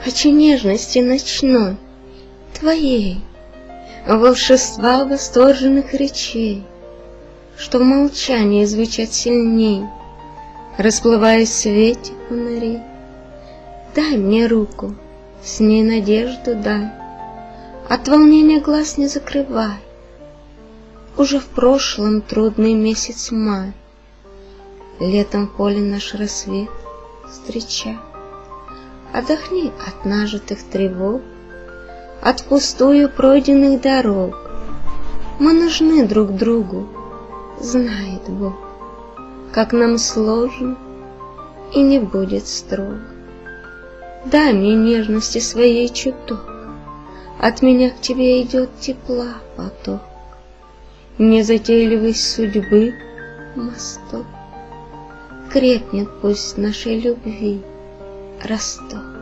Хочу нежности ночной, твоей, волшебства восторженных речей, что в молчании звучат сильней, расплываясь в свете фонарей. Дай мне руку, с ней надежду дай, от волнения глаз не закрывай. Уже в прошлом трудный месяц май, летом в поле наш рассвет встречай. Отдохни от нажитых тревог, от впустую пройденных дорог. Мы нужны друг другу, знает Бог, как нам сложно и не будет строго. Дай мне нежности своей чуток, от меня к тебе идет тепла поток, незатейливой судьбы мосток. Крепнет пусть нашей любви росток.